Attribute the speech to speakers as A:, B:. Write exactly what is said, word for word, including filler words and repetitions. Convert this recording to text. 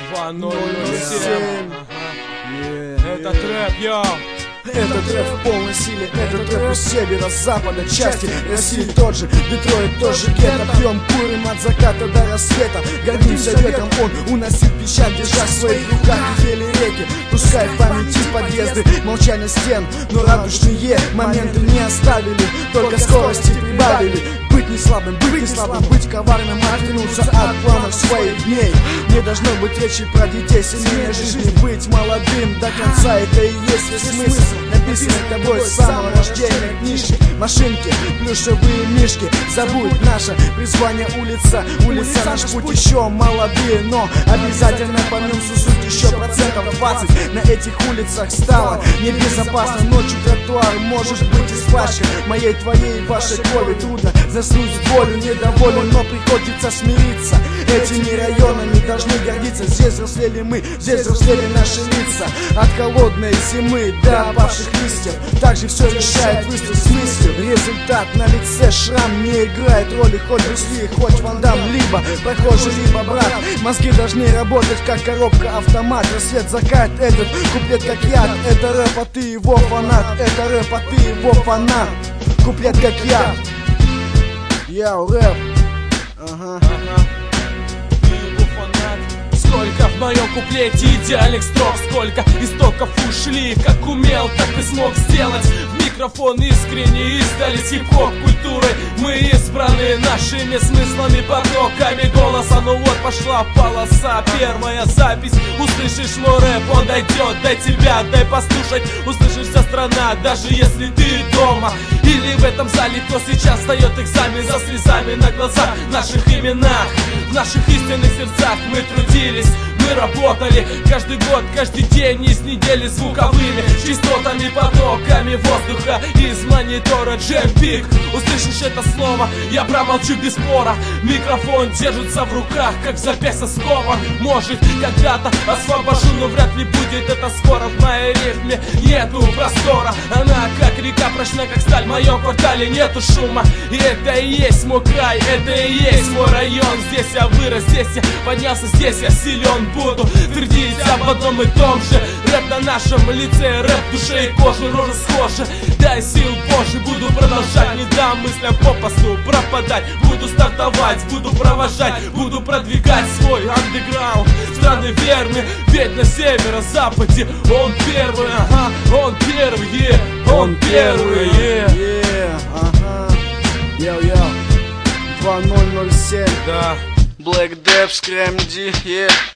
A: два ноль ноль семь. Это трэп, йоу.
B: Этот рэп в полной силе, этот рэп из севера, запада, части России тот же, Детройт тоже гетто. Пьем, курим от заката до рассвета, гордимся ветром, он уносит печаль, держа в своих руках ели реки. Пускай в памяти подъезды, молчание стен, но радужные моменты не оставили, только скорости прибавили. Быть не слабым, быть не слабым, быть коварным, оттянуться от планов своих дней. Не должно быть речи про детей, семейной жизни, быть молодым до конца, это и есть весь смысл. Написанный тобой с самого рождения книжки, машинки, плюшевые мишки. Забудь наше призвание улица, улица наш путь, еще молодые, но обязательно помнемся суть, еще процентов двадцать. На этих улицах стало небезопасно, ночью тротуар может быть испачкан моей, твоей, вашей крови. Трудно заснуть в волю, недоволен, но приходится смириться. Этими районами должны гордиться, здесь взрослели мы, здесь взрослели наши лица. От холодной зимы до опавших листьев, также все решает выстрел с мыслью. Результат на лице, шрам не играет роли, хоть Брюс Ли, хоть Ван Дам, либо прохожий, либо брат. Мозги должны работать как коробка автомат. Рассвет, закат, этот куплет как яд. Это рэп, а ты его фанат. Это рэп, а ты его фанат. Куплет как яд. Яу, рэп. Ага.
A: Сколько в моем куплете идеальных строк, сколько истоков ушли, как умел, так и смог сделать. В микрофон искренне издали хип-хоп культурой. Мы избраны нашими смыслами, потоками голоса. Ну вот пошла полоса, первая запись. Услышишь мой рэп, он дойдет до тебя, дай послушать. Услышишь вся страна, даже если ты дома или в этом зале, кто сейчас сдает экзамен за слезами на глазах. В наших именах, в наших истинных сердцах мы трудились, мы работали каждый год, каждый день из недели звуковыми частотами, потоками воздуха из монитора джем-пик. Услышишь это слово, я промолчу без спора. Микрофон держится в руках, как запястье скован. Может, когда-то освобожу, но вряд ли будет это скоро. В моей рифме нету простора, она как река прочна, как сталь. В моем квартале нету шума, и это и есть мой край, это и есть мой район. Здесь я вырос, здесь я поднялся, здесь я силен. Буду твердить об одном и том же. Рэп на нашем лице, рэп душе и кожи, рожа схожа. Дай сил Божий, буду продолжать, не дам мыслям попусту пропадать. Буду стартовать, буду провожать, буду продвигать свой андеграунд. Страны верны, ведь на северо-западе он первый, ага, он первый, yeah, он первый, yeah.
B: Yeah, ага. Йоу-йоу, два ноль ноль семь,
A: да.
B: Black Depths, Крем Ди, yeah.